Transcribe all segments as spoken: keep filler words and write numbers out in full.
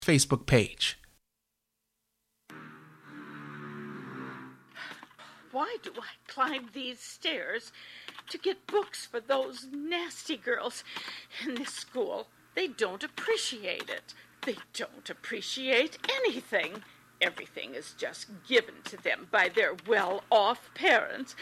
Facebook page. Why do I climb these stairs to get books for those nasty girls in this school? They don't appreciate it. They don't appreciate anything. Everything is just given to them by their well-off parents.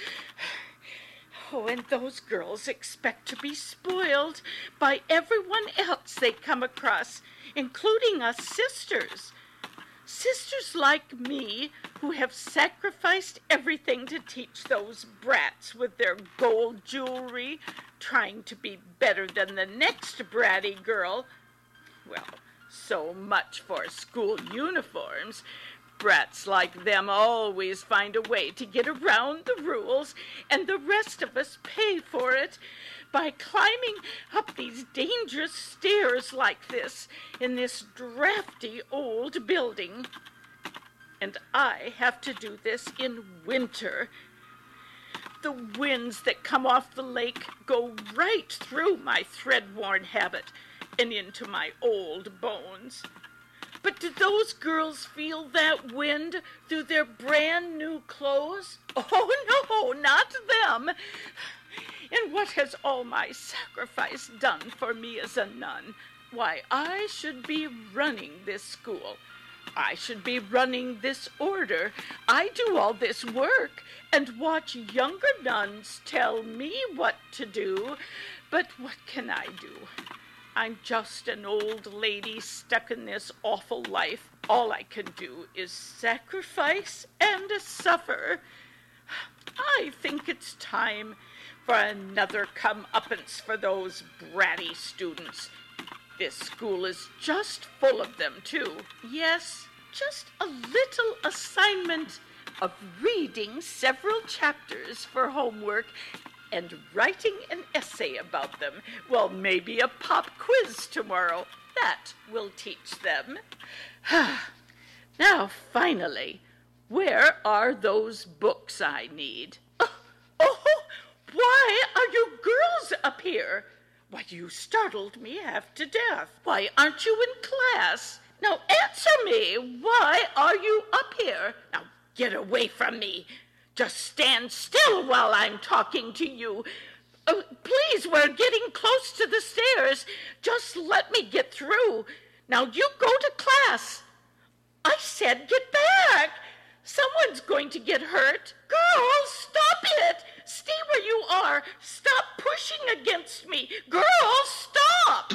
Oh, and those girls expect to be spoiled by everyone else they come across, including us sisters. Sisters like me who have sacrificed everything to teach those brats with their gold jewelry, trying to be better than the next bratty girl. Well, so much for school uniforms. Brats like them always find a way to get around the rules, and the rest of us pay for it by climbing up these dangerous stairs like this in this drafty old building. And I have to do this in winter. The winds that come off the lake go right through my thread-worn habit and into my old bones. But do those girls feel that wind through their brand new clothes? Oh, no, not them. And what has all my sacrifice done for me as a nun? Why, I should be running this school. I should be running this order. I do all this work and watch younger nuns tell me what to do. But what can I do? I'm just an old lady stuck in this awful life. All I can do is sacrifice and suffer. I think it's time for another comeuppance for those bratty students. This school is just full of them, too. Yes, just a little assignment of reading several chapters for homework and writing an essay about them. Well, maybe a pop quiz tomorrow. That will teach them. Now, finally, where are those books I need? Oh, oh, why are you girls up here? Why, you startled me half to death. Why aren't you in class? Now answer me. Why are you up here? Now get away from me. Just stand still while I'm talking to you. Oh, please, we're getting close to the stairs. Just let me get through. Now you go to class. I said get back. Someone's going to get hurt. Girls, stop it. Stay where you are. Stop pushing against me. Girls, stop.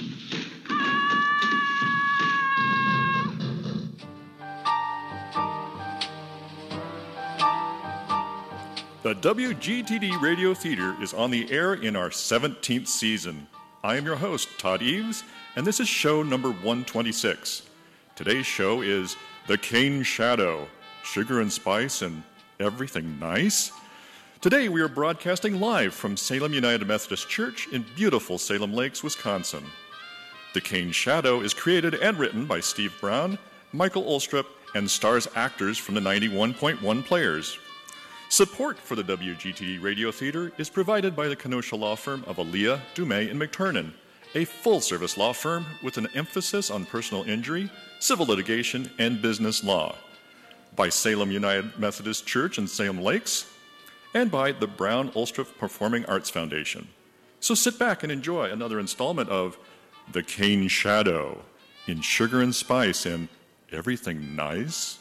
The W G T D Radio Theater is on the air in our seventeenth season. I am your host, Todd Eves, and this is show number one twenty-six. Today's show is The Cane Shadow, Sugar and Spice and Everything Nice. Today we are broadcasting live from Salem United Methodist Church in beautiful Salem Lakes, Wisconsin. The Cane Shadow is created and written by Steve Brown, Michael Olstrup, and stars actors from the ninety-one point one Players. Support for the W G T D Radio Theater is provided by the Kenosha law firm of Aaliyah, Dumais, and McTurnan, a full-service law firm with an emphasis on personal injury, civil litigation, and business law. By Salem United Methodist Church in Salem Lakes, and by the Brown Olstrup Performing Arts Foundation. So sit back and enjoy another installment of The Cane Shadow in Sugar and Spice and Everything Nice.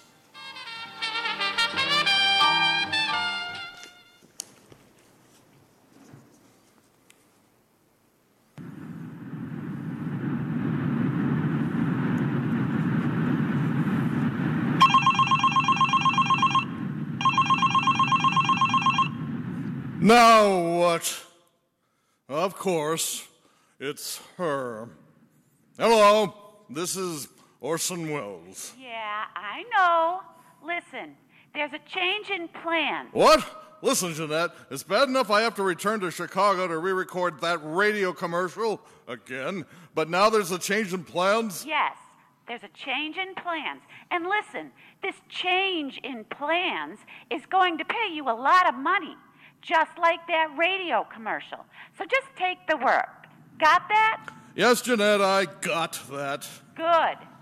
Now what? Of course, it's her. Hello, this is Orson Welles. Yeah, I know. Listen, there's a change in plan. What? Listen, Jeanette, it's bad enough I have to return to Chicago to re-record that radio commercial again, but now there's a change in plans? Yes, there's a change in plans. And listen, this change in plans is going to pay you a lot of money. Just like that radio commercial. So just take the work. Got that? Yes, Jeanette, I got that. Good.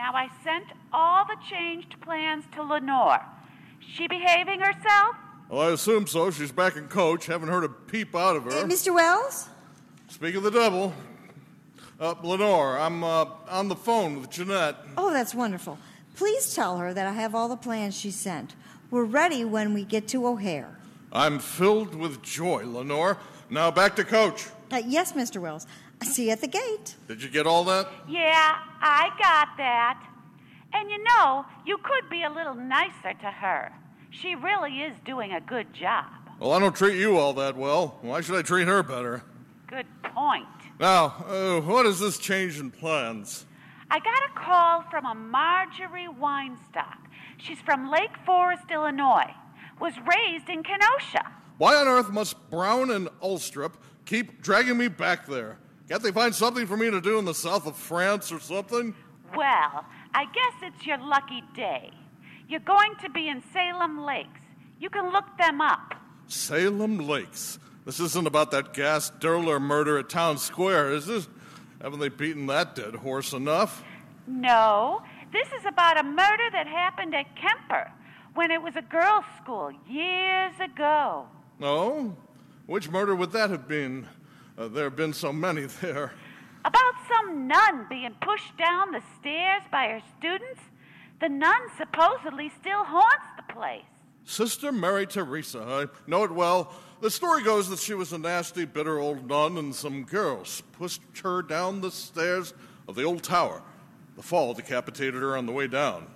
Now, I sent all the changed plans to Lenore. She behaving herself? Well, I assume so. She's back in coach. Haven't heard a peep out of her. Uh, Mister Wells? Speak of the devil. Uh, Lenore, I'm uh, on the phone with Jeanette. Oh, that's wonderful. Please tell her that I have all the plans she sent. We're ready when we get to O'Hare. I'm filled with joy, Lenore. Now back to coach. Uh, yes, Mister Wells. I see you at the gate. Did you get all that? Yeah, I got that. And you know, you could be a little nicer to her. She really is doing a good job. Well, I don't treat you all that well. Why should I treat her better? Good point. Now, uh, what is this change in plans? I got a call from a Marjorie Weinstock. She's from Lake Forest, Illinois. Was raised in Kenosha. Why on earth must Brown and Ulstrup keep dragging me back there? Can't they find something for me to do in the south of France or something? Well, I guess it's your lucky day. You're going to be in Salem Lakes. You can look them up. Salem Lakes. This isn't about that gas Durler murder at Town Square, is it? Haven't they beaten that dead horse enough? No, this is about a murder that happened at Kemper when it was a girls' school years ago. No? Which murder would that have been? Uh, there have been so many there. About some nun being pushed down the stairs by her students. The nun supposedly still haunts the place. Sister Mary Teresa, I know it well. The story goes that she was a nasty, bitter old nun, and some girls pushed her down the stairs of the old tower. The fall decapitated her on the way down.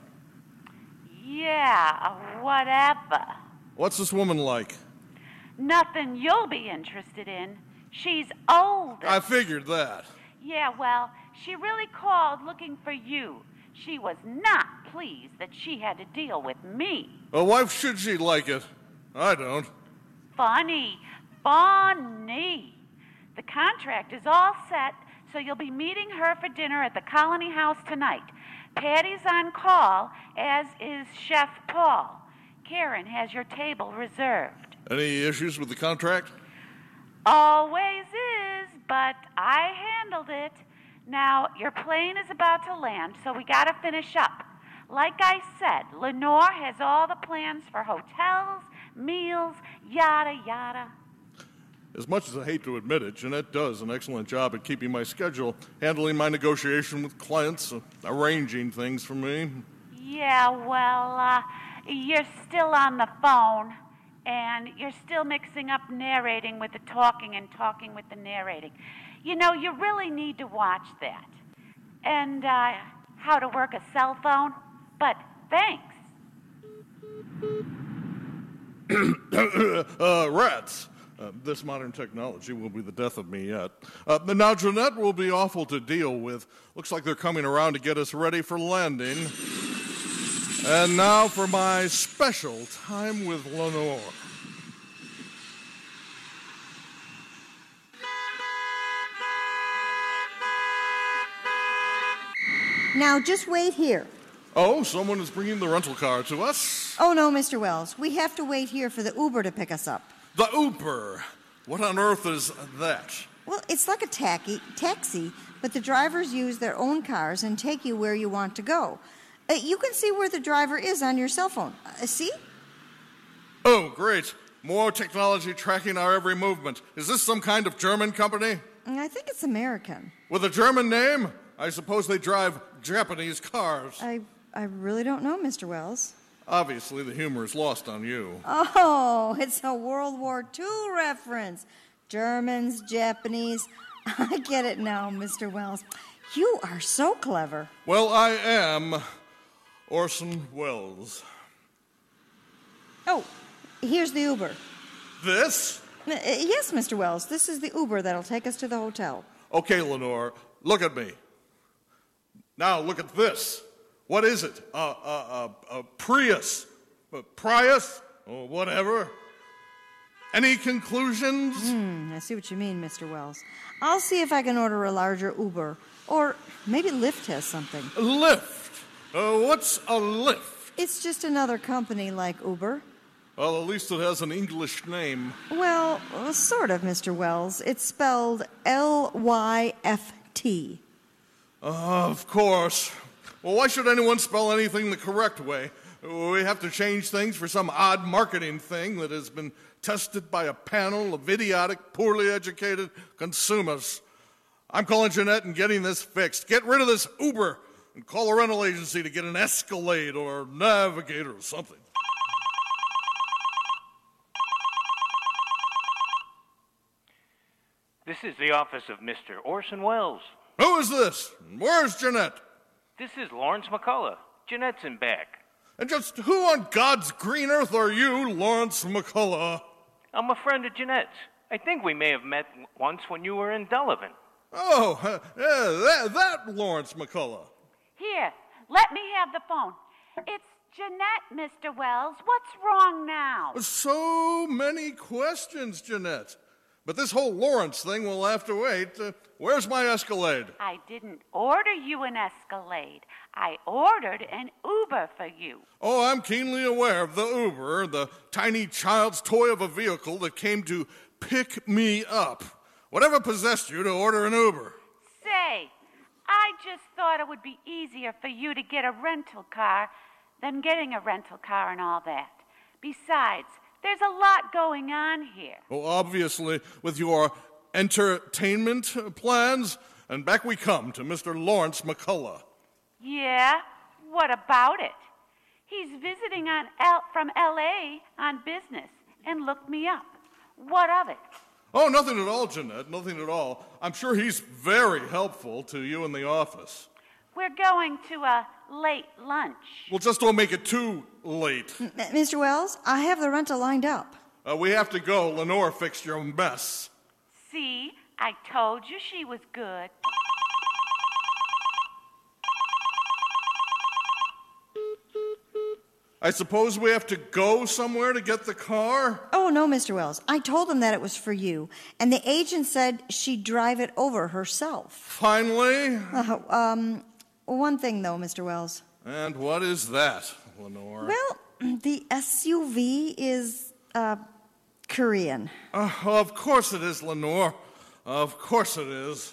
Yeah, whatever. What's this woman like? Nothing you'll be interested in. She's older. I figured that. Yeah, well, she really called looking for you. She was not pleased that she had to deal with me. Well, why should she like it? I don't. Funny. Funny. The contract is all set, so you'll be meeting her for dinner at the Colony House tonight. Patty's on call, as is Chef Paul. Karen has your table reserved. Any issues with the contract? Always is, but I handled it. Now, your plane is about to land, so we gotta finish up. Like I said, Lenore has all the plans for hotels, meals, yada, yada. As much as I hate to admit it, Jeanette does an excellent job at keeping my schedule, handling my negotiation with clients, uh, arranging things for me. Yeah, well, uh, you're still on the phone, and you're still mixing up narrating with the talking and talking with the narrating. You know, you really need to watch that. And, uh, how to work a cell phone. But thanks. uh, rats. Uh, this modern technology will be the death of me yet. Uh, but now Jeanette will be awful to deal with. Looks like they're coming around to get us ready for landing. And now for my special time with Lenore. Now, just wait here. Oh, someone is bringing the rental car to us? Oh, no, Mister Wells. We have to wait here for the Uber to pick us up. The Uber. What on earth is that? Well, it's like a taxi, taxi, but the drivers use their own cars and take you where you want to go. Uh, you can see where the driver is on your cell phone. Uh, see? Oh, great. More technology tracking our every movement. Is this some kind of German company? I think it's American. With a German name? I suppose they drive Japanese cars. I, I really don't know, Mister Wells. Obviously, the humor is lost on you. Oh, it's a World War Two reference. Germans, Japanese. I get it now, Mister Wells. You are so clever. Well, I am Orson Welles. Oh, here's the Uber. This? Uh, yes, Mister Wells. This is the Uber that'll take us to the hotel. Okay, Lenore, look at me. Now, look at this. What is it? A uh, uh, uh, uh, Prius? Uh, Prius? Or whatever? Any conclusions? Hmm, I see what you mean, Mister Wells. I'll see if I can order a larger Uber. Or maybe Lyft has something. Lyft? Uh, what's a Lyft? It's just another company like Uber. Well, at least it has an English name. Well, uh, sort of, Mister Wells. It's spelled L Y F T. Uh, of course. Well, why should anyone spell anything the correct way? We have to change things for some odd marketing thing that has been tested by a panel of idiotic, poorly educated consumers. I'm calling Jeanette and getting this fixed. Get rid of this Uber and call a rental agency to get an Escalade or Navigator or something. This is the office of Mister Orson Welles. Who is this? Where's Jeanette? This is Lawrence McCullough. Jeanette's in back. And just who on God's green earth are you, Lawrence McCullough? I'm a friend of Jeanette's. I think we may have met once when you were in Delavan. Oh, uh, yeah, that, that Lawrence McCullough. Here, let me have the phone. It's Jeanette, Mister Wells. What's wrong now? So many questions, Jeanette. But this whole Lawrence thing will have to wait. Uh, where's my Escalade? I didn't order you an Escalade. I ordered an Uber for you. Oh, I'm keenly aware of the Uber, the tiny child's toy of a vehicle that came to pick me up. Whatever possessed you to order an Uber? Say, I just thought it would be easier for you to get a rental car than getting a rental car and all that. Besides, there's a lot going on here. Oh, obviously, with your entertainment plans. And back we come to Mister Lawrence McCullough. Yeah? What about it? He's visiting on L- from L A on business and looked me up. What of it? Oh, nothing at all, Jeanette, nothing at all. I'm sure he's very helpful to you in the office. We're going to a late lunch. Well, just don't make it too late. M- Mister Wells, I have the rental lined up. Uh, we have to go. Lenore fixed your mess. See, I told you she was good. I suppose we have to go somewhere to get the car? Oh, no, Mister Wells. I told them that it was for you, and the agent said she'd drive it over herself. Finally? Uh, um, one thing, though, Mister Wells. And what is that, Lenore? Well, the S U V is, uh, Korean. Uh, of course it is, Lenore. Of course it is.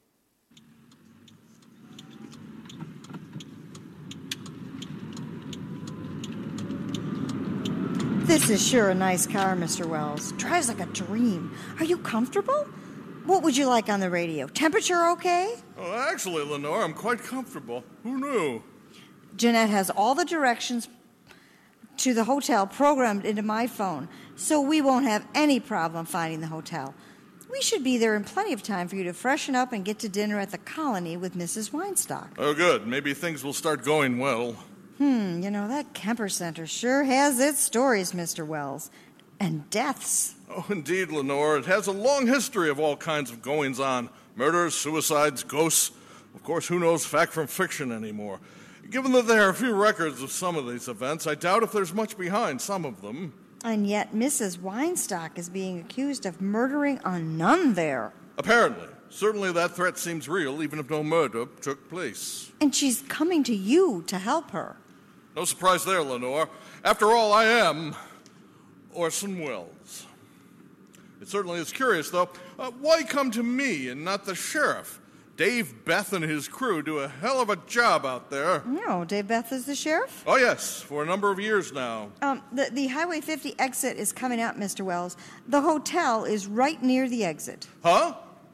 This is sure a nice car, Mister Wells. Drives like a dream. Are you comfortable? What would you like on the radio? Temperature okay? Oh, actually, Lenore, I'm quite comfortable. Who knew? Jeanette has all the directions to the hotel programmed into my phone, so we won't have any problem finding the hotel. We should be there in plenty of time for you to freshen up and get to dinner at the Colony with Missus Weinstock. Oh, good. Maybe things will start going well. Hmm, you know, that Kemper Center sure has its stories, Mister Wells. And deaths. Oh, indeed, Lenore. It has a long history of all kinds of goings-on. Murders, suicides, ghosts. Of course, who knows fact from fiction anymore? Given that there are few records of some of these events, I doubt if there's much behind some of them. And yet Missus Weinstock is being accused of murdering a nun there. Apparently. Certainly that threat seems real, even if no murder took place. And she's coming to you to help her. No surprise there, Lenore. After all, I am Orson Welles. It certainly is curious, though. Uh, why come to me and not the sheriff? Dave Beth and his crew do a hell of a job out there. No, Dave Beth is the sheriff? Oh, yes, for a number of years now. Um, the, the Highway fifty exit is coming up, Mister Wells. The hotel is right near the exit. Huh?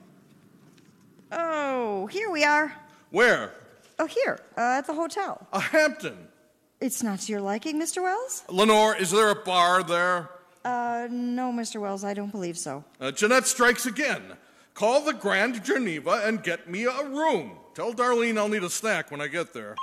Oh, here we are. Where? Oh, here, uh, at the hotel. A Hampton. It's not to your liking, Mister Wells? Lenore, is there a bar there? Uh, no, Mister Wells, I don't believe so. Uh, Jeanette strikes again. Call the Grand Geneva and get me a room. Tell Darlene I'll need a snack when I get there.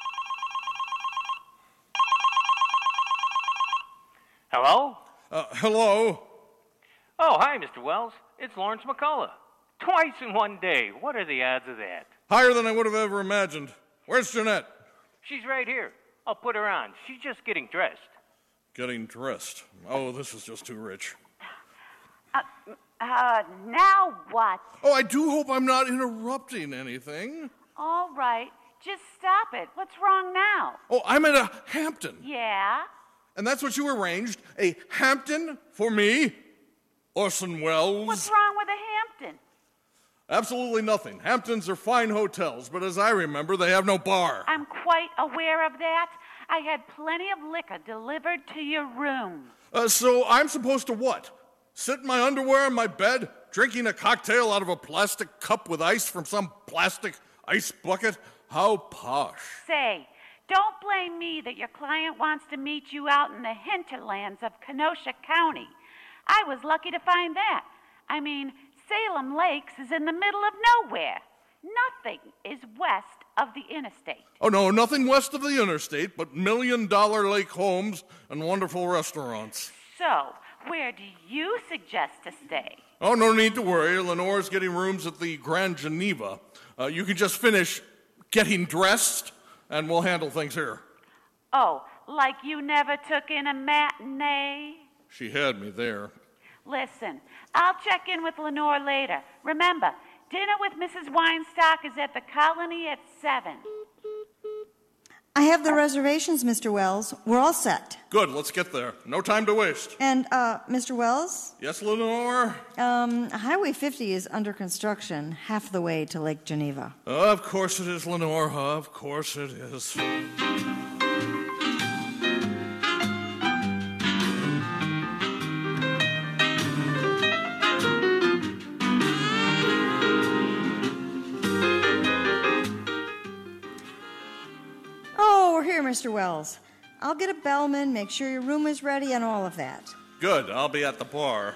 Hello? Uh, hello? Oh, hi, Mister Wells. It's Lawrence McCullough. Twice in one day. What are the odds of that? Higher than I would have ever imagined. Where's Jeanette? She's right here. I'll put her on. She's just getting dressed. Getting dressed. Oh, this is just too rich. Uh, uh, now what? Oh, I do hope I'm not interrupting anything. All right, just stop it. What's wrong now? Oh, I'm at a Hampton. Yeah? And that's what you arranged? A Hampton for me? Orson Welles? What's wrong with a Hampton? Absolutely nothing. Hamptons are fine hotels, but as I remember, they have no bar. I'm quite aware of that. I had plenty of liquor delivered to your room. Uh, so I'm supposed to what? Sit in my underwear in my bed, drinking a cocktail out of a plastic cup with ice from some plastic ice bucket? How posh. Say, don't blame me that your client wants to meet you out in the hinterlands of Kenosha County. I was lucky to find that. I mean, Salem Lakes is in the middle of nowhere. Nothing is west of the interstate. Oh, no, nothing west of the interstate, but million-dollar lake homes and wonderful restaurants. So, where do you suggest to stay? Oh, no need to worry. Lenore's getting rooms at the Grand Geneva. Uh, you can just finish getting dressed, and we'll handle things here. Oh, like you never took in a matinee? She had me there. Listen, I'll check in with Lenore later. Remember, dinner with Missus Weinstock is at the Colony at seven. I have the reservations, Mister Wells. We're all set. Good, let's get there. No time to waste. And, uh, Mister Wells? Yes, Lenore? Um, Highway fifty is under construction half the way to Lake Geneva. Oh, of course it is, Lenore. Of course it is. Here, Mister Wells. I'll get a bellman, make sure your room is ready, and all of that. Good. I'll be at the bar.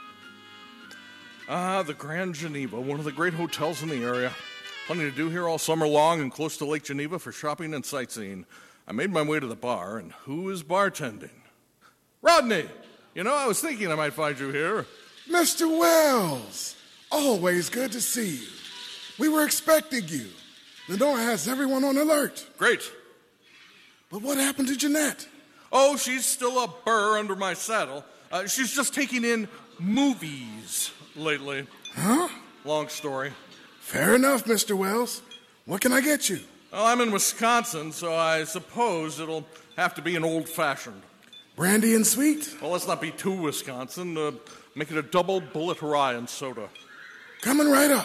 Ah, the Grand Geneva, one of the great hotels in the area. Plenty to do here all summer long and close to Lake Geneva for shopping and sightseeing. I made my way to the bar, and who is bartending? Rodney! You know, I was thinking I might find you here. Mister Wells! Always good to see you. We were expecting you. Lenore has everyone on alert. Great. But what happened to Jeanette? Oh, she's still a burr under my saddle. Uh, she's just taking in movies lately. Huh? Long story. Fair enough, Mister Wells. What can I get you? Well, I'm in Wisconsin, so I suppose it'll have to be an old-fashioned. Brandy and sweet? Well, let's not be too Wisconsin. Uh, make it a double bullet rye and soda. Coming right up.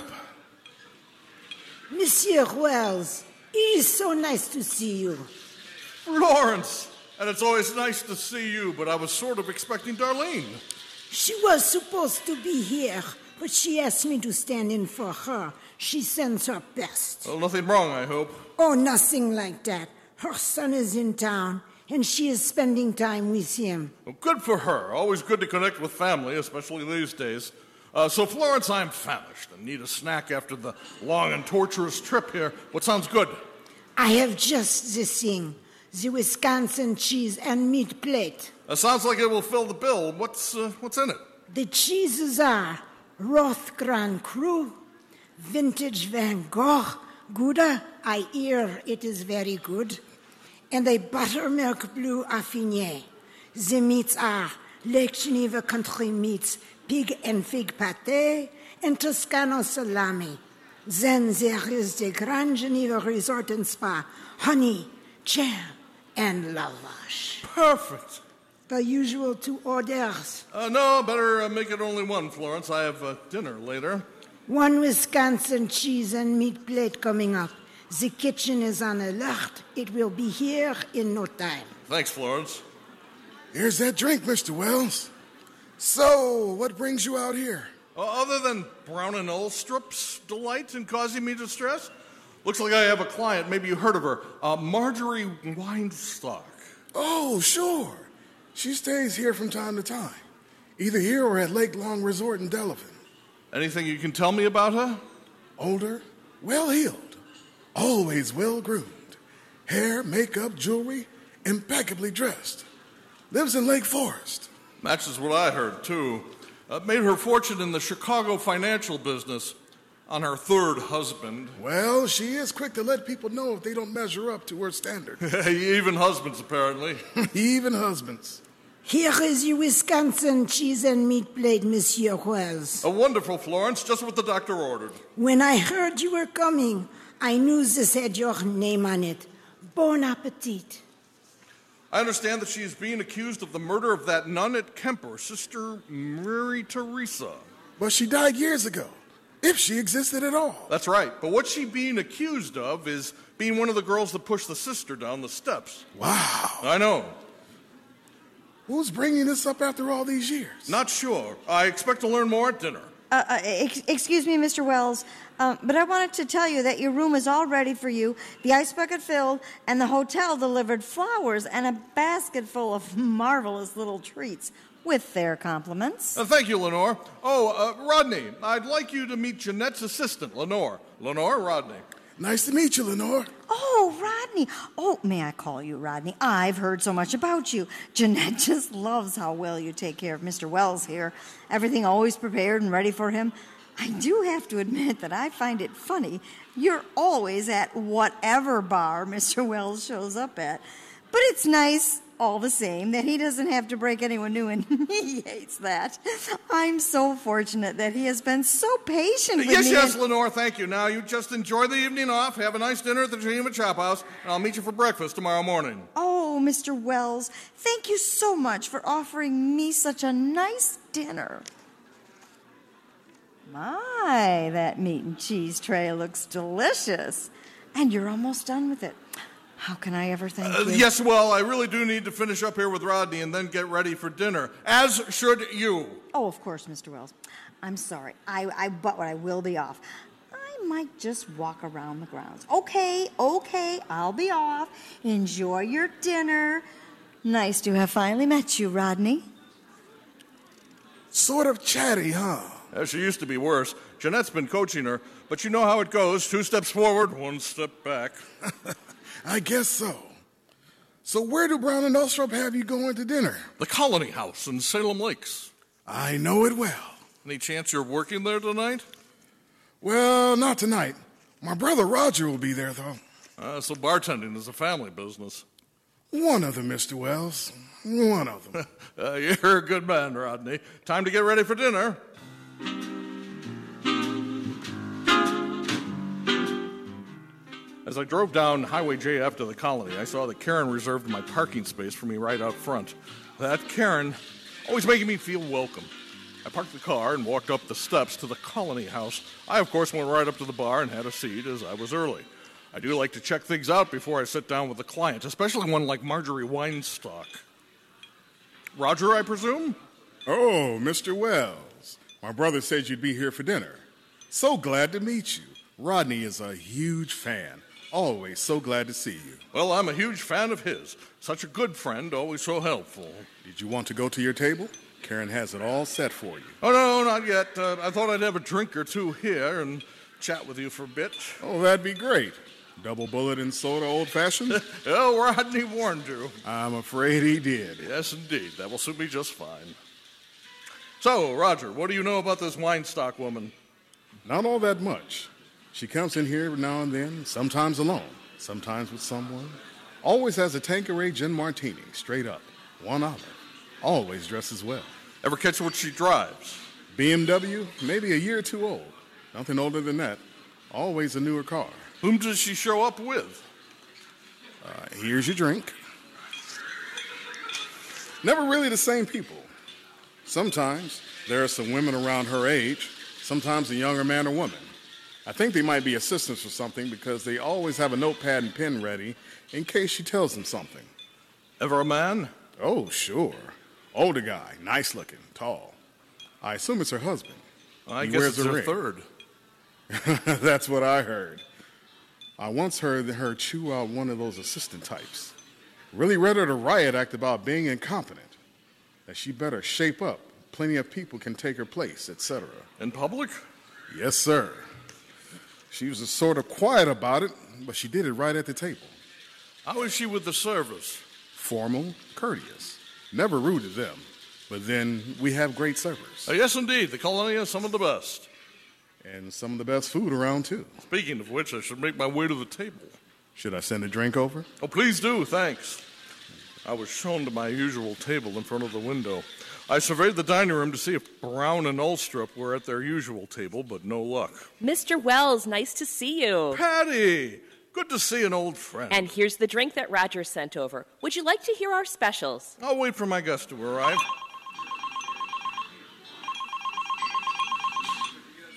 Monsieur Wells, it is so nice to see you. Florence! And it's always nice to see you, but I was sort of expecting Darlene. She was supposed to be here, but she asked me to stand in for her. She sends her best. Well, nothing wrong, I hope. Oh, nothing like that. Her son is in town, and she is spending time with him. Well, good for her. Always good to connect with family, especially these days. Uh, so, Florence, I'm famished and need a snack after the long and torturous trip here. What sounds good? I have just the thing. The Wisconsin cheese and meat plate. Uh, sounds like it will fill the bill. What's uh, what's in it? The cheeses are Roth Grand Cru, Vintage Van Gogh, Gouda. I hear it is very good. And a buttermilk blue Affinier. The meats are Lake Geneva country meats, pig and fig pâté, and Toscano salami. Then there is the Grand Geneva Resort and Spa, honey, jam, and lavash. Perfect. The usual two orders. Uh, no, better uh, make it only one, Florence. I have uh, dinner later. One Wisconsin cheese and meat plate coming up. The kitchen is on alert. It will be here in no time. Thanks, Florence. Here's that drink, Mister Wells. So, what brings you out here? Uh, other than Brown and Ulstrup's delight in causing me distress, looks like I have a client. Maybe you heard of her. Uh, Marjorie Weinstock. Oh, sure. She stays here from time to time, either here or at Lake Long Resort in Delavan. Anything you can tell me about her? Older, well-heeled, always well-groomed. Hair, makeup, jewelry, impeccably dressed. Lives in Lake Forest. Matches what I heard, too. Uh, made her fortune in the Chicago financial business on her third husband. Well, she is quick to let people know if they don't measure up to her standard. Even husbands, apparently. Even husbands. Here is your Wisconsin cheese and meat plate, Monsieur Wells. A wonderful, Florence, just what the doctor ordered. When I heard you were coming, I knew this had your name on it. Bon appetit. I understand that she is being accused of the murder of that nun at Kemper, Sister Mary Teresa. But she died years ago. if she existed at all. That's right. But what she's being accused of is being one of the girls that pushed the sister down the steps. Wow. I know. Who's bringing this up after all these years? Not sure. I expect to learn more at dinner. Uh, uh, ex- excuse me, Mister Wells, uh, but I wanted to tell you that your room is all ready for you, the ice bucket filled, and the hotel delivered flowers and a basket full of marvelous little treats with their compliments. Uh, thank you, Lenore. Oh, uh, Rodney, I'd like you to meet Jeanette's assistant, Lenore. Lenore, Rodney. Nice to meet you, Lenore. Oh, Rodney. Oh, may I call you Rodney? I've heard so much about you. Jeanette just loves how well you take care of Mister Wells here. Everything always prepared and ready for him. I do have to admit that I find it funny. You're always at whatever bar Mister Wells shows up at. But it's nice, all the same, that he doesn't have to break anyone new, and he hates that. I'm so fortunate that he has been so patient with yes, me. Yes, yes, and- Lenore, thank you. Now, you just enjoy the evening off, have a nice dinner at the Geneva Chop House, and I'll meet you for breakfast tomorrow morning. Oh, Mister Wells, thank you so much for offering me such a nice dinner. My, that meat and cheese tray looks delicious. And you're almost done with it. How can I ever thank Uh, you? yes, well, I really do need to finish up here with Rodney and then get ready for dinner, as should you. Oh, of course, Mister Wells. I'm sorry. I, I but I will be off. I might just walk around the grounds. Okay, okay, I'll be off. Enjoy your dinner. Nice to have finally met you, Rodney. Sort of chatty, huh? Uh, she used to be worse. Jeanette's been coaching her, but you know how it goes. Two steps forward, one step back. I guess so. So where do Brown and Ulstrup have you going to dinner? The Colony House in Salem Lakes. I know it well. Any chance you're working there tonight? Well, not tonight. My brother Roger will be there, though. Uh, so bartending is a family business. One of them, Mister Wells. One of them. uh, you're a good man, Rodney. Time to get ready for dinner. As I drove down Highway J F to the Colony, I saw that Karen reserved my parking space for me right out front. That Karen, always making me feel welcome. I parked the car and walked up the steps to the Colony House. I, of course, went right up to the bar and had a seat as I was early. I do like to check things out before I sit down with a client, especially one like Marjorie Weinstock. Roger, I presume? Oh, Mister Wells. My brother said you'd be here for dinner. So glad to meet you. Rodney is a huge fan. Always so glad to see you. Well, I'm a huge fan of his. Such a good friend, always so helpful. Did you want to go to your table? Karen has it all set for you. Oh, no, not yet. Uh, I thought I'd have a drink or two here and chat with you for a bit. Oh, that'd be great. Double bullet and soda old-fashioned? Oh, Rodney warned you. I'm afraid he did. Yes, indeed. That will suit me just fine. So, Roger, what do you know about this Weinstock woman? Not all that much. She comes in here now and then, sometimes alone, sometimes with someone. Always has a Tanqueray gin martini, straight up. One olive. Always dresses well. Ever catch what she drives? B M W, maybe a year or two old. Nothing older than that. Always a newer car. Whom does she show up with? Uh, here's your drink. Never really the same people. Sometimes there are some women around her age, sometimes a younger man or woman. I think they might be assistants or something because they always have a notepad and pen ready in case she tells them something. Ever a man? Oh, sure. Older guy, nice looking, tall. I assume it's her husband. I He guess wears it's a her ring. third. That's what I heard. I once heard her chew out one of those assistant types. Really read her to riot act about being incompetent. That she better shape up. Plenty of people can take her place, et cetera. In public? Yes, sir. She was sort of quiet about it, but she did it right at the table. How is she with the servers? Formal, courteous. Never rude to them. But then we have great servers. Uh, yes, indeed. The Colony has some of the best. And some of the best food around, too. Speaking of which, I should make my way to the table. Should I send a drink over? Oh, please do, thanks. I was shown to my usual table in front of the window. I surveyed the dining room to see if Brown and Ulstrup were at their usual table, but no luck. Mister Wells, nice to see you. Patty! Good to see an old friend. And here's the drink that Roger sent over. Would you like to hear our specials? I'll wait for my guest to arrive.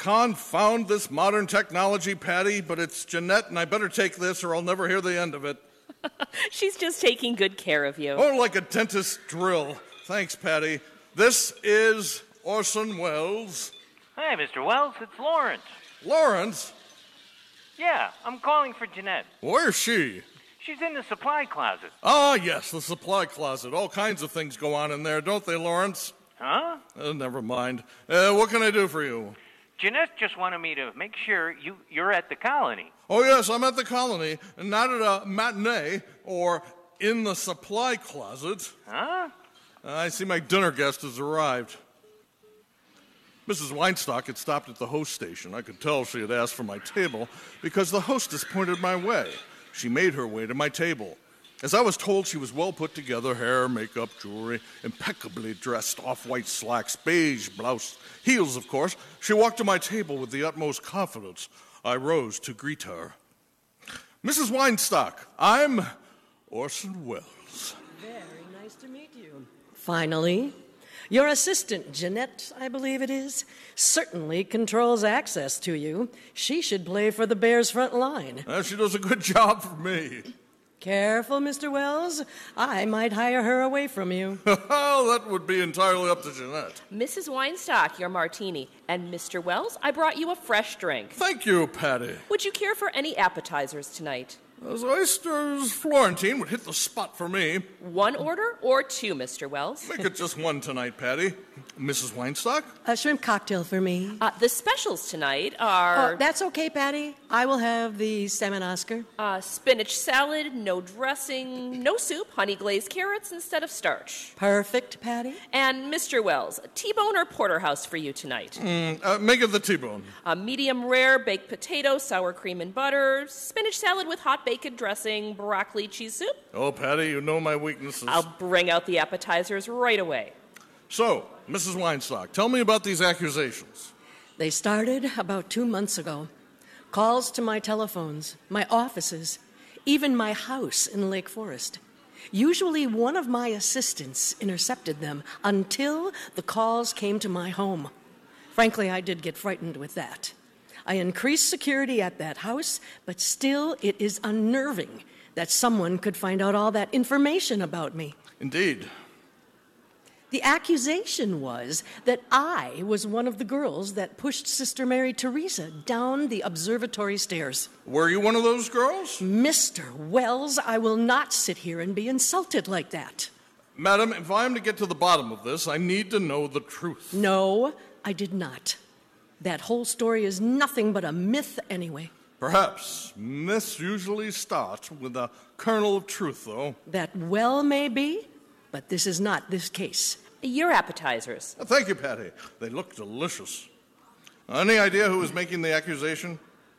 Confound this modern technology, Patty, but it's Jeanette, and I better take this or I'll never hear the end of it. She's just taking good care of you. Oh, like a dentist's drill. Thanks, Patty. This is Orson Welles. Hi, Mister Wells. It's Lawrence. Lawrence? Yeah, I'm calling for Jeanette. Where's she? She's in the supply closet. Ah, yes, the supply closet. All kinds of things go on in there, don't they, Lawrence? Huh? Uh, never mind. Uh, what can I do for you? Jeanette just wanted me to make sure you, you're at the colony. Oh, yes, I'm at the colony, and not at a matinee or in the supply closet. Huh? Uh, I see my dinner guest has arrived. Missus Weinstock had stopped at the host station. I could tell she had asked for my table because the hostess pointed my way. She made her way to my table. As I was told, she was well put together, hair, makeup, jewelry, impeccably dressed, off-white slacks, beige blouse, heels, of course. She walked to my table with the utmost confidence. I rose to greet her. Missus Weinstock, I'm Orson Welles. Very nice to meet you. Finally. Your assistant, Jeanette, I believe it is, certainly controls access to you. She should play for the Bears' front line. Uh, she does a good job for me. Careful, Mister Wells. I might hire her away from you. Oh, that would be entirely up to Jeanette. Missus Weinstock, your martini. And Mister Wells, I brought you a fresh drink. Thank you, Patty. Would you care for any appetizers tonight? Those oysters Florentine would hit the spot for me. One order or two, Mister Wells? Make it just one tonight, Patty. Missus Weinstock? A shrimp cocktail for me. Uh, the specials tonight are... Oh, that's okay, Patty. I will have the salmon Oscar. Uh, spinach salad, no dressing, no soup, honey glazed carrots instead of starch. Perfect, Patty. And Mister Wells, T-bone or porterhouse for you tonight? Mm, uh, make it the T-bone. A medium rare baked potato, sour cream and butter, spinach salad with hot bacon dressing, broccoli cheese soup. Oh, Patty, you know my weaknesses. I'll bring out the appetizers right away. So, Missus Weinstock, tell me about these accusations. They started about two months ago. Calls to my telephones, my offices, even my house in Lake Forest. Usually one of my assistants intercepted them until the calls came to my home. Frankly, I did get frightened with that. I increased security at that house, but still it is unnerving that someone could find out all that information about me. Indeed. The accusation was that I was one of the girls that pushed Sister Mary Teresa down the observatory stairs. Were you one of those girls? Mister Wells, I will not sit here and be insulted like that. Madam, if I am to get to the bottom of this, I need to know the truth. No, I did not. That whole story is nothing but a myth anyway. Perhaps. Myths usually start with a kernel of truth, though. That well may be, but this is not this case. Your appetizers. Uh, thank you, Patty. They look delicious. Any idea who is making the accusation?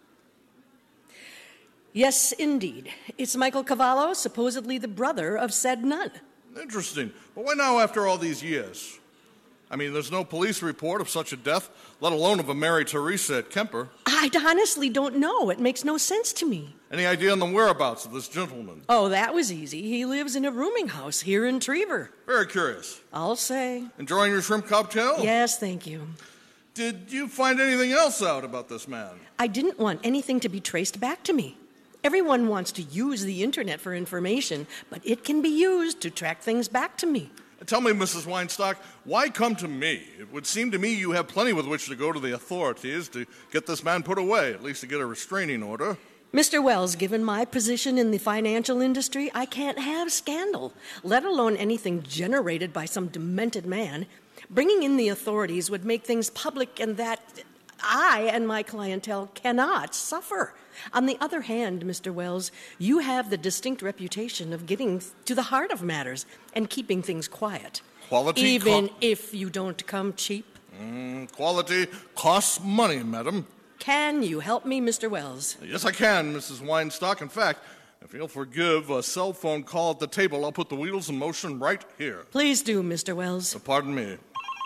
Yes, indeed. It's Michael Cavallo, supposedly the brother of said nun. Interesting. But why now after all these years? I mean, there's no police report of such a death, let alone of a Mary Teresa at Kemper. I honestly don't know. It makes no sense to me. Any idea on the whereabouts of this gentleman? Oh, that was easy. He lives in a rooming house here in Trevor. Very curious. I'll say. Enjoying your shrimp cocktail? Yes, thank you. Did you find anything else out about this man? I didn't want anything to be traced back to me. Everyone wants to use the internet for information, but it can be used to track things back to me. Tell me, Missus Weinstock, why come to me? It would seem to me you have plenty with which to go to the authorities to get this man put away, at least to get a restraining order. Mister Wells, given my position in the financial industry, I can't have scandal, let alone anything generated by some demented man. Bringing in the authorities would make things public, and that I and my clientele cannot suffer. On the other hand, Mister Wells, you have the distinct reputation of getting to the heart of matters and keeping things quiet. Quality Even co- if you don't come cheap. Mm, quality costs money, madam. Can you help me, Mister Wells? Yes, I can, Missus Weinstock. In fact, if you'll forgive a cell phone call at the table, I'll put the wheels in motion right here. Please do, Mister Wells. Uh, pardon me.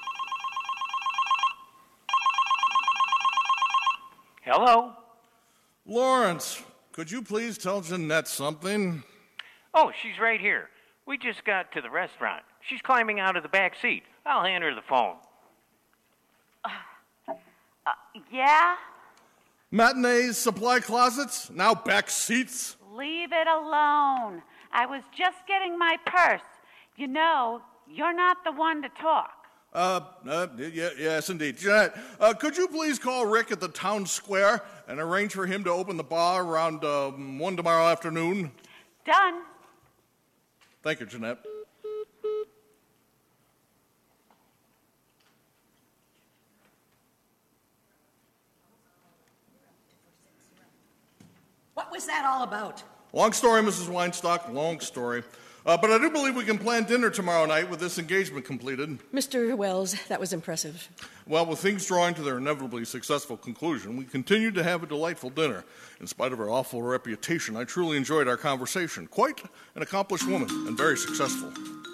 Hello? Lawrence, could you please tell Jeanette something? Oh, she's right here. We just got to the restaurant. She's climbing out of the back seat. I'll hand her the phone. Uh, yeah? Matinees, supply closets, now back seats. Leave it alone. I was just getting my purse. You know, you're not the one to talk. Uh, uh y- yes, indeed. Jeanette, uh, could you please call Rick at the town square and arrange for him to open the bar around uh, one tomorrow afternoon? Done. Thank you, Jeanette. What was that all about? Long story, Missus Weinstock, long story. Uh, but I do believe we can plan dinner tomorrow night with this engagement completed. Mister Wells, that was impressive. Well, with things drawing to their inevitably successful conclusion, we continued to have a delightful dinner. In spite of her awful reputation, I truly enjoyed our conversation. Quite an accomplished woman and very successful.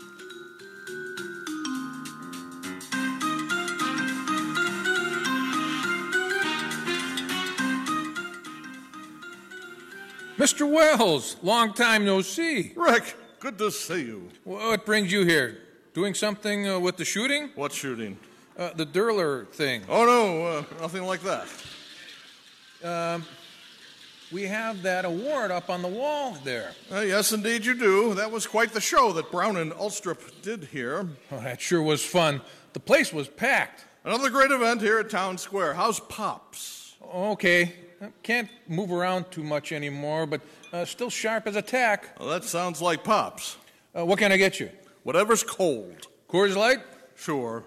Mister Wells, long time no see. Rick, good to see you. What brings you here? Doing something uh, with the shooting? What shooting? Uh, the Durler thing. Oh, no, uh, nothing like that. Um, we have that award up on the wall there. Uh, yes, indeed you do. That was quite the show that Brown and Ulstrup did here. Oh, that sure was fun. The place was packed. Another great event here at Town Square. How's Pops? Okay. Can't move around too much anymore, but uh, still sharp as a tack. Well, that sounds like Pops. Uh, what can I get you? Whatever's cold. Coors Light? Sure.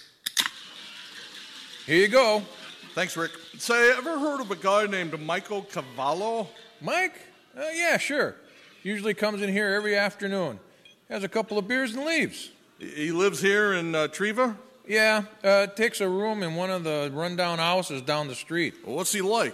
Here you go. Thanks, Rick. Say, ever heard of a guy named Michael Cavallo? Mike? Uh, yeah, sure. Usually comes in here every afternoon. Has a couple of beers and leaves. He lives here in uh, Treva? Yeah, uh, takes a room in one of the rundown houses down the street. Well, what's he like?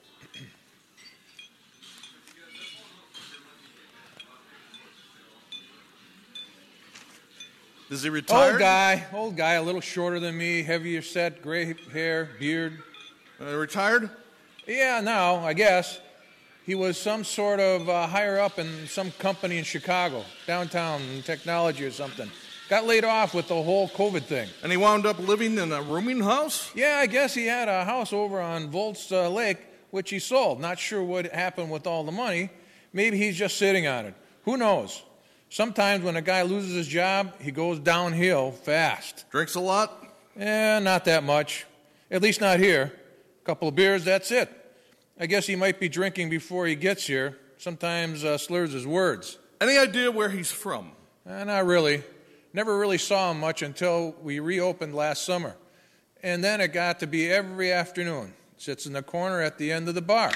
Is he retired? Old guy, old guy, a little shorter than me, heavier set, gray hair, beard. Uh, retired? Yeah, now, I guess. He was some sort of uh, higher up in some company in Chicago, downtown, in technology or something. Got laid off with the whole COVID thing. And he wound up living in a rooming house? Yeah, I guess he had a house over on Volts uh, Lake, which he sold. Not sure what happened with all the money. Maybe he's just sitting on it. Who knows? Sometimes when a guy loses his job, he goes downhill fast. Drinks a lot? Eh, not that much. At least not here. A couple of beers, that's it. I guess he might be drinking before he gets here. Sometimes uh, slurs his words. Any idea where he's from? Uh, not really. Never really saw him much until we reopened last summer. And then it got to be every afternoon. Sits in the corner at the end of the bar.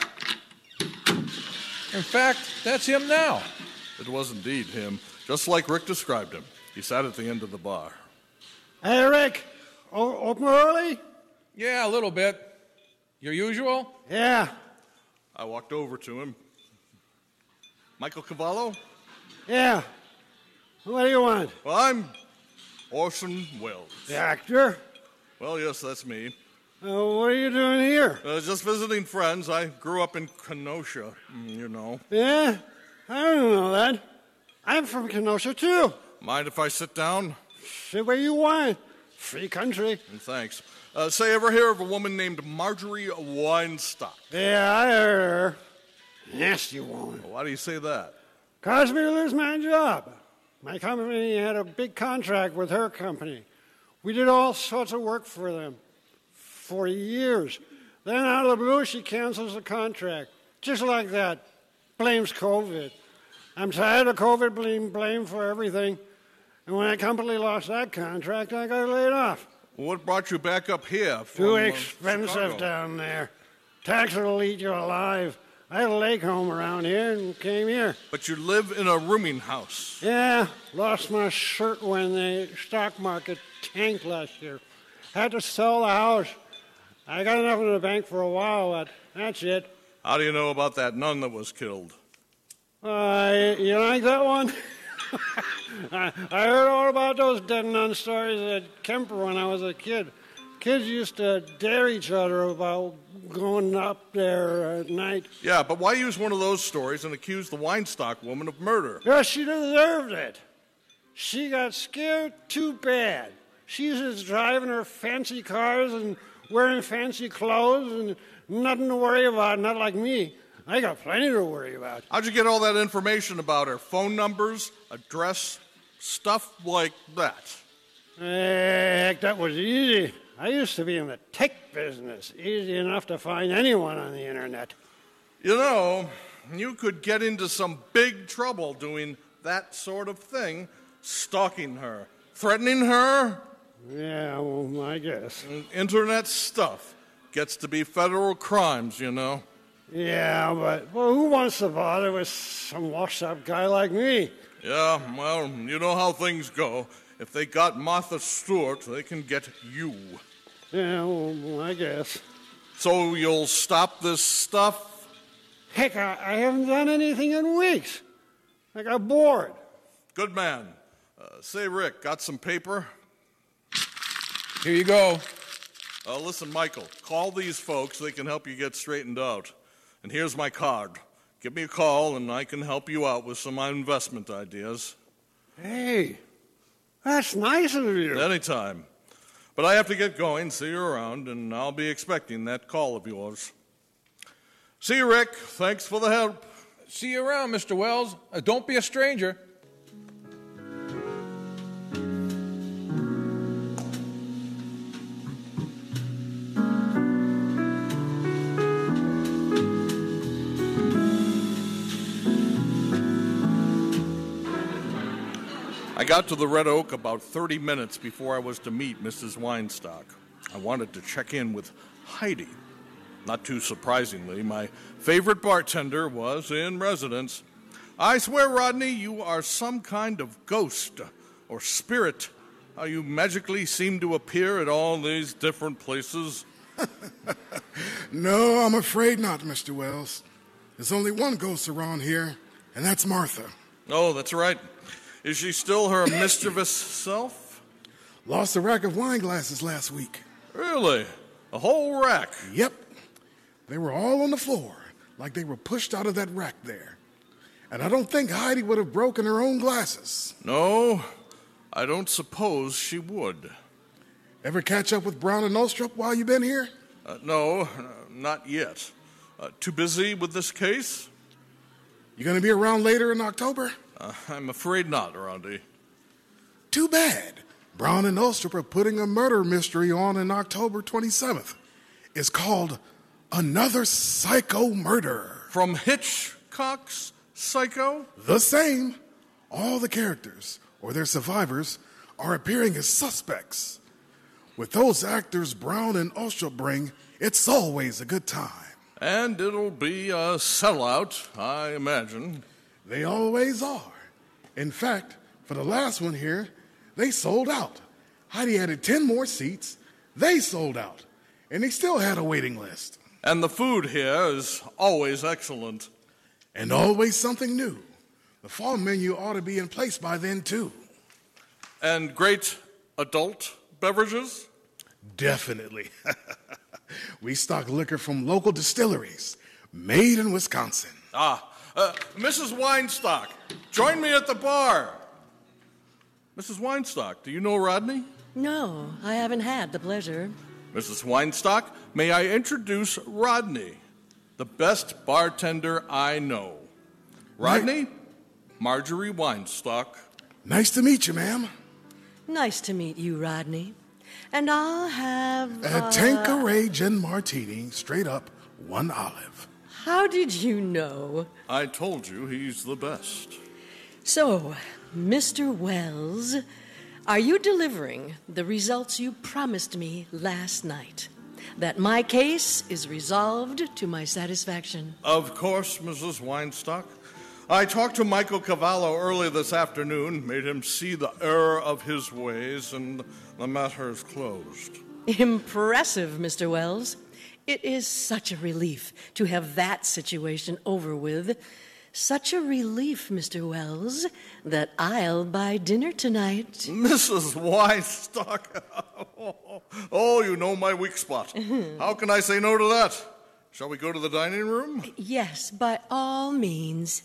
In fact, that's him now. It was indeed him, just like Rick described him. He sat at the end of the bar. Hey, Rick, o- open early? Yeah, a little bit. Your usual? Yeah. I walked over to him. Michael Cavallo? Yeah. What do you want? Well, I'm Orson Welles. The actor? Well, yes, that's me. Uh, what are you doing here? Uh, just visiting friends. I grew up in Kenosha, you know. Yeah? I don't know that. I'm from Kenosha, too. Mind if I sit down? Sit where you want. Free country. Thanks. Uh, say, ever hear of a woman named Marjorie Weinstock? Yeah, I heard her. Nasty woman. Well, why do you say that? Caused me to lose my job. My company had a big contract with her company. We did all sorts of work for them for years. Then out of the blue, she cancels the contract. Just like that. Blames COVID. I'm tired of COVID being blamed for everything. And when that company lost that contract, I got laid off. Well, what brought you back up here? From, Too uh, expensive Chicago? down there. Tax will eat you alive. I had a lake home around here and came here. But you live in a rooming house. Yeah, lost my shirt when the stock market tanked last year. Had to sell the house. I got enough in the bank for a while, but that's it. How do you know about that nun that was killed? Uh, you like that one? I, I heard all about those dead nun stories at Kemper when I was a kid. Kids used to dare each other about going up there at night. Yeah, but why use one of those stories and accuse the Weinstock woman of murder? Yeah, she deserved it. She got scared too bad. She's just driving her fancy cars and wearing fancy clothes and nothing to worry about, not like me. I got plenty to worry about. How'd you get all that information about her? Phone numbers, address, stuff like that? Heck, that was easy. I used to be in the tech business. Easy enough to find anyone on the internet. You know, you could get into some big trouble doing that sort of thing, stalking her, threatening her. Yeah, well, I guess. Internet stuff gets to be federal crimes, you know. Yeah, but well, who wants to bother with some washed-up guy like me? Yeah, well, you know how things go. If they got Martha Stewart, they can get you. Yeah, well, I guess. So you'll stop this stuff? Heck, I, I haven't done anything in weeks. I got bored. Good man. Uh, say, Rick, got some paper? Here you go. Uh, listen, Michael, call these folks. They can help you get straightened out. And here's my card. Give me a call, and I can help you out with some investment ideas. Hey, that's nice of you. Anytime. But I have to get going. See you around, and I'll be expecting that call of yours. See you, Rick. Thanks for the help. See you around, Mister Wells. Uh, don't be a stranger. I got to the Red Oak about thirty minutes before I was to meet Missus Weinstock. I wanted to check in with Heidi. Not too surprisingly, my favorite bartender was in residence. I swear, Rodney, you are some kind of ghost or spirit. How you magically seem to appear at all these different places. No, I'm afraid not, Mister Wells. There's only one ghost around here, and that's Martha. Oh, that's right. Is she still her mischievous self? Lost a rack of wine glasses last week. Really? A whole rack? Yep. They were all on the floor, like they were pushed out of that rack there. And I don't think Heidi would have broken her own glasses. No, I don't suppose she would. Ever catch up with Brown and Ostrop while you've been here? Uh, no, uh, not yet. Uh, too busy with this case? You going to be around later in October? Uh, I'm afraid not, Rondi. Too bad. Brown and Ostrop are putting a murder mystery on in October twenty-seventh. It's called Another Psycho Murder. From Hitchcock's Psycho? The same. All the characters, or their survivors, are appearing as suspects. With those actors Brown and Ostrop bring, it's always a good time. And it'll be a sellout, I imagine. They always are. In fact, for the last one here, they sold out. Heidi added ten more seats. They sold out. And they still had a waiting list. And the food here is always excellent. And always something new. The fall menu ought to be in place by then, too. And great adult beverages? Definitely. We stock liquor from local distilleries, made in Wisconsin. Ah, uh, Missus Weinstock, join me at the bar. Missus Weinstock, do you know Rodney? No, I haven't had the pleasure. Missus Weinstock, may I introduce Rodney, the best bartender I know. Rodney, Ni- Marjorie Weinstock. Nice to meet you, ma'am. Nice to meet you, Rodney. And I'll have... A uh, Tanqueray Gin Martini, straight up, one olive. How did you know? I told you he's the best. So, Mister Wells, are you delivering the results you promised me last night? That my case is resolved to my satisfaction? Of course, Missus Weinstock. I talked to Michael Cavallo early this afternoon, made him see the error of his ways, and the matter is closed. Impressive, Mister Wells. It is such a relief to have that situation over with. Such a relief, Mister Wells, that I'll buy dinner tonight. Missus Weinstock? Oh, you know my weak spot. How can I say no to that? Shall we go to the dining room? Yes, by all means.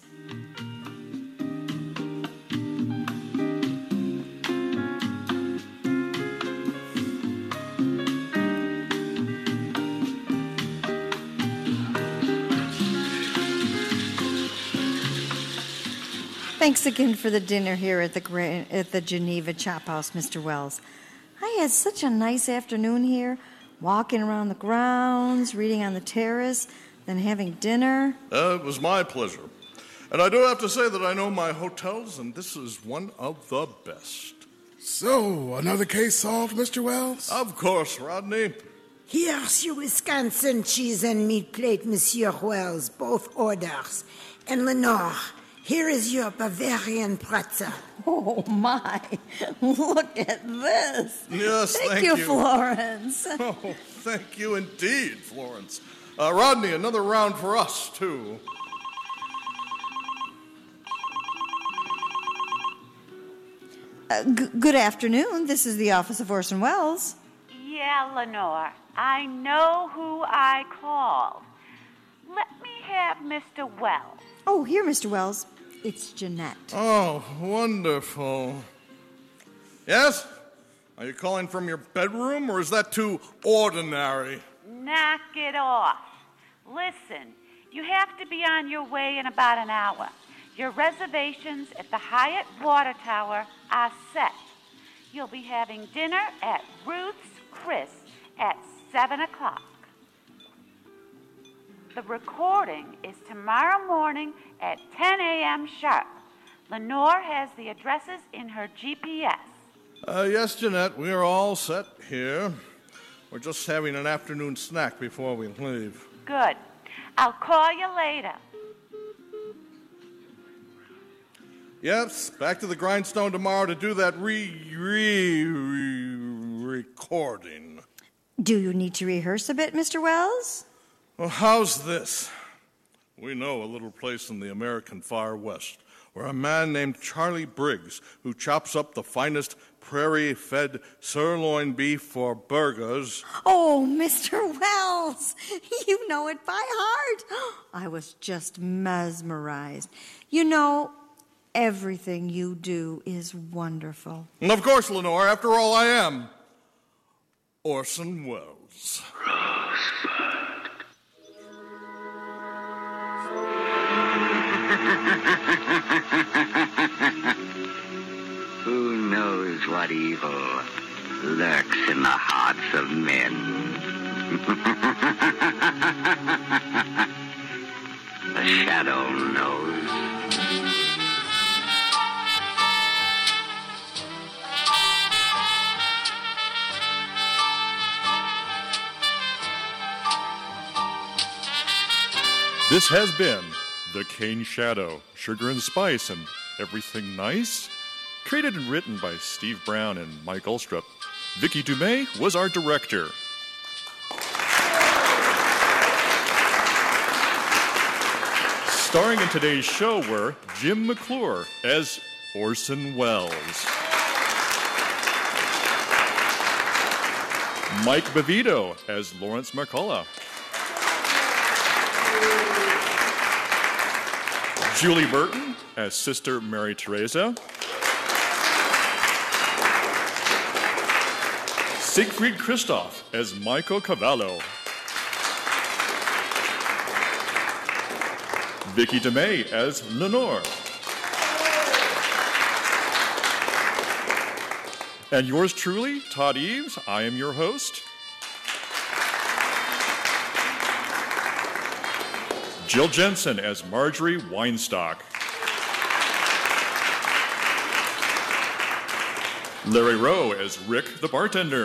Thanks again for the dinner here at the Gra- at the Geneva Chop House, Mister Wells. I had such a nice afternoon here, walking around the grounds, reading on the terrace, then having dinner. Uh, it was my pleasure. And I do have to say that I know my hotels, and this is one of the best. So, another case solved, Mister Wells? Of course, Rodney. Here's your Wisconsin cheese and meat plate, Monsieur Wells, both orders. And Lenore, here is your Bavarian pretzel. Oh, my. Look at this. Yes, thank, thank you, you. Florence. Oh, thank you indeed, Florence. Uh, Rodney, another round for us, too. Uh, g- good afternoon. This is the office of Orson Welles. Yeah, Lenore, I know who I called. Let me have Mister Wells. Oh, here, Mister Wells. It's Jeanette. Oh, wonderful. Yes? Are you calling from your bedroom, or is that too ordinary? Knock it off. Listen, you have to be on your way in about an hour. Your reservations at the Hyatt Water Tower are set. You'll be having dinner at Ruth's Chris at seven o'clock. The recording is tomorrow morning at ten a.m. sharp. Lenore has the addresses in her G P S. Uh, yes, Jeanette, we are all set here. We're just having an afternoon snack before we leave. Good. I'll call you later. Yes, back to the grindstone tomorrow to do that re, re, re recording. Do you need to rehearse a bit, Mister Wells? Well, how's this? We know a little place in the American Far West where a man named Charlie Briggs, who chops up the finest prairie-fed sirloin beef for burgers. Oh, Mister Wells, you know it by heart. I was just mesmerized. You know, everything you do is wonderful. And of course, Lenore, after all, I am Orson Welles. Who knows what evil lurks in the hearts of men? The shadow knows. This has been The Cane Shadow, Sugar and Spice and Everything Nice. Created and written by Steve Brown and Mike Ulstrup. Vicky Dumais was our director. Starring in today's show were Jim McClure as Orson Welles, Mike Bevito as Lawrence McCullough, Julie Burton as Sister Mary Teresa, Siegfried Christoph as Michael Cavallo, Vicky DeMay as Lenore, and yours truly, Todd Eves. I am your host. Jill Jensen as Marjorie Weinstock. Larry Rowe as Rick the bartender.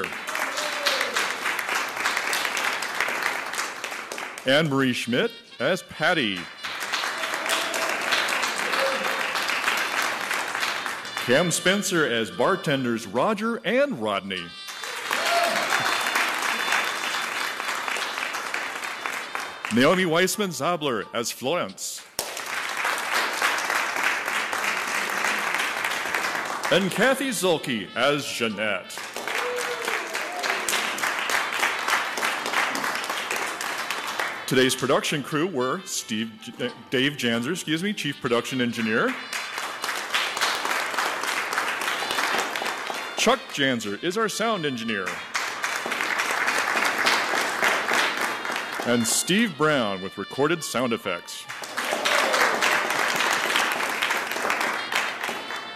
Anne Marie Schmidt as Patty. Cam Spencer as bartenders Roger and Rodney. Naomi Weissman-Zabler as Florence. And Kathy Zulke as Jeanette. Today's production crew were Steve, uh, Dave Janzer, excuse me, Chief Production Engineer. Chuck Janzer is our sound engineer. And Steve Brown with recorded sound effects.